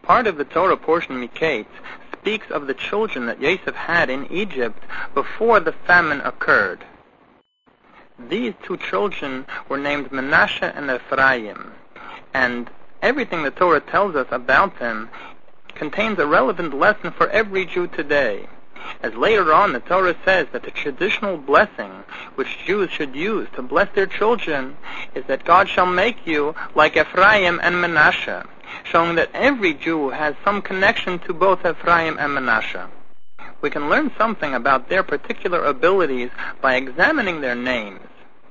Part of the Torah portion, Miketz, speaks of the children that Yosef had in Egypt before the famine occurred. These two children were named Menashe and Ephraim, and everything the Torah tells us about them contains a relevant lesson for every Jew today. As later on the Torah says that the traditional blessing which Jews should use to bless their children is that God shall make you like Ephraim and Menashe, showing that every Jew has some connection to both Ephraim and Menashe. We can learn something about their particular abilities by examining their names.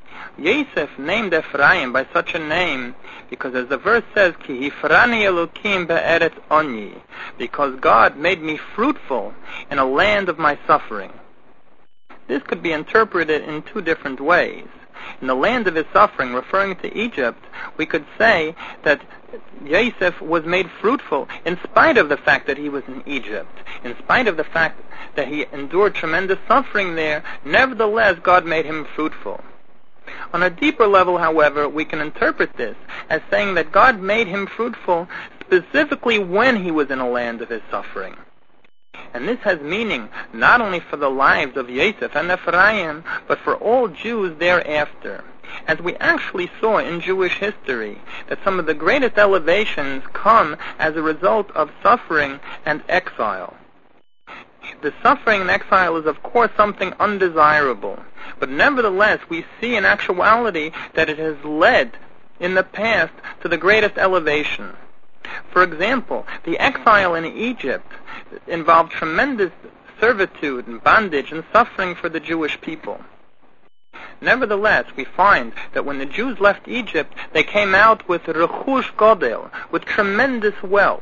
Yosef named Ephraim by such a name because, as the verse says, Ki hifrani Elokim be'eretz oni, because God made me fruitful in a land of my suffering. This could be interpreted in two different ways. In the land of his suffering, referring to Egypt, we could say that Yosef was made fruitful in spite of the fact that he was in Egypt. In spite of the fact that he endured tremendous suffering there, nevertheless God made him fruitful. On a deeper level, however, we can interpret this as saying that God made him fruitful specifically when he was in a land of his suffering. And this has meaning not only for the lives of Yosef and Ephraim, but for all Jews thereafter. As we actually saw in Jewish history, that some of the greatest elevations come as a result of suffering and exile. The suffering and exile is of course something undesirable, but nevertheless we see in actuality that it has led in the past to the greatest elevation. For example, the exile in Egypt involved tremendous servitude and bondage and suffering for the Jewish people. Nevertheless, we find that when the Jews left Egypt, they came out with rechush godel, with tremendous wealth.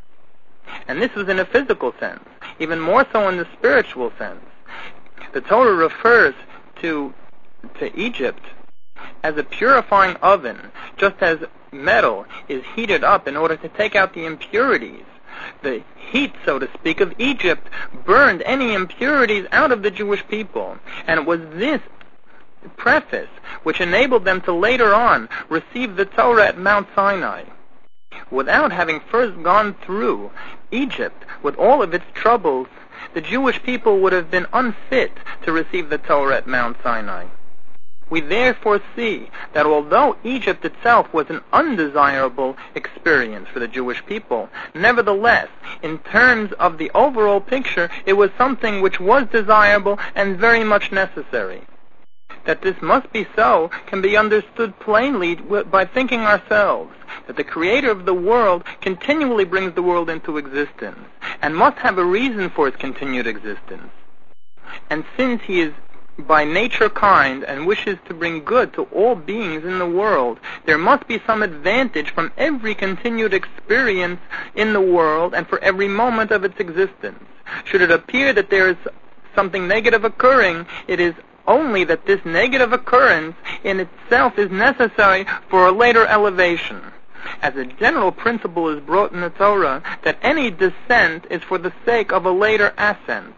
And this was in a physical sense, even more so in the spiritual sense. The Torah refers to Egypt as a purifying oven, just as metal is heated up in order to take out the impurities. The heat, so to speak, of Egypt burned any impurities out of the Jewish people. And it was this preface which enabled them to later on receive the Torah at Mount Sinai. Without having first gone through Egypt with all of its troubles, the Jewish people would have been unfit to receive the Torah at Mount Sinai. We therefore see that although Egypt itself was an undesirable experience for the Jewish people, nevertheless, in terms of the overall picture, it was something which was desirable and very much necessary. That this must be so can be understood plainly by thinking ourselves that the Creator of the world continually brings the world into existence and must have a reason for its continued existence. And since He is by nature kind and wishes to bring good to all beings in the world, there must be some advantage from every continued experience in the world and for every moment of its existence. Should it appear that there is something negative occurring, it is only that this negative occurrence in itself is necessary for a later elevation. As a general principle is brought in the Torah, that any descent is for the sake of a later ascent.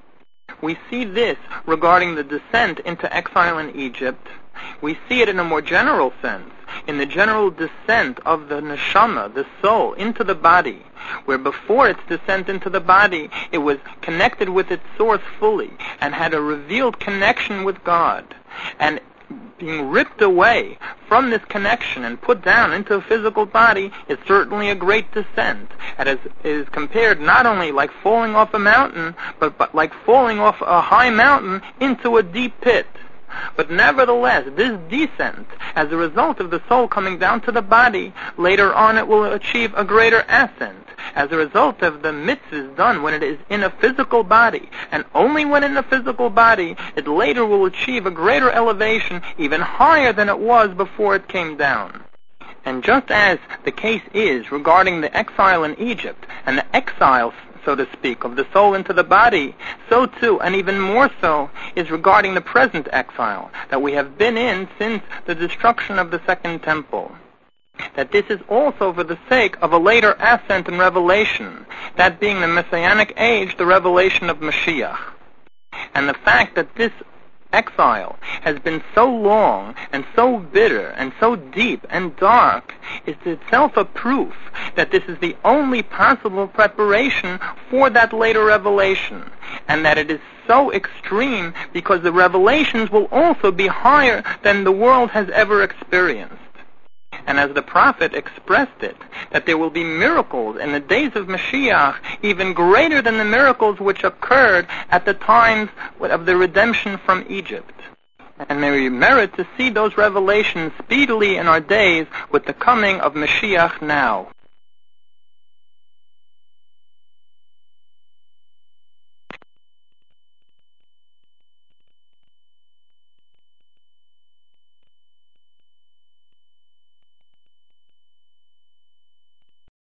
We see this regarding the descent into exile in Egypt. We see it in a more general sense, in the general descent of the neshama, the soul, into the body, where before its descent into the body, it was connected with its source fully and had a revealed connection with God. And being ripped away from this connection and put down into a physical body is certainly a great descent. And it is compared not only like falling off a mountain, but like falling off a high mountain into a deep pit. But nevertheless, this descent, as a result of the soul coming down to the body, later on it will achieve a greater ascent, as a result of the mitzvahs done when it is in a physical body. And only when in a physical body, it later will achieve a greater elevation, even higher than it was before it came down. And just as the case is regarding the exile in Egypt, and the exile, so to speak, of the soul into the body, so too, and even more so, is regarding the present exile that we have been in since the destruction of the Second Temple. That this is also for the sake of a later ascent and revelation, that being the Messianic age, the revelation of Mashiach. And the fact that this exile has been so long and so bitter and so deep and dark is itself a proof that this is the only possible preparation for that later revelation, and that it is so extreme because the revelations will also be higher than the world has ever experienced. And as the prophet expressed it, that there will be miracles in the days of Mashiach even greater than the miracles which occurred at the times of the redemption from Egypt. And may we merit to see those revelations speedily in our days with the coming of Mashiach now.